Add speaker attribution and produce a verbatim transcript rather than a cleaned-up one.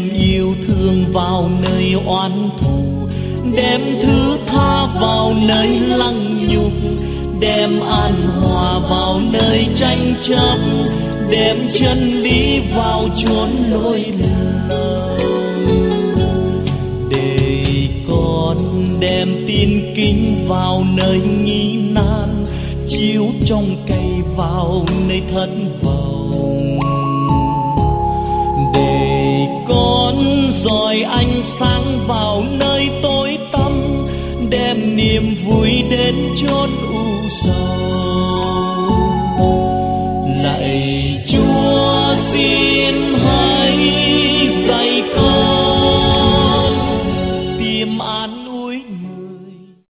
Speaker 1: yêu thương vào nơi oán thù, đem thứ tha vào nơi lăng nhục, đem an hòa vào nơi tranh chấp, đem chân lý vào chốn lỗi lầm. Để con đem tin kính vào nơi nghi nan, chiếu trong cây vào nơi thất vọng. Để con dọi ánh sáng vào nơi tối tăm, đem niềm vui đến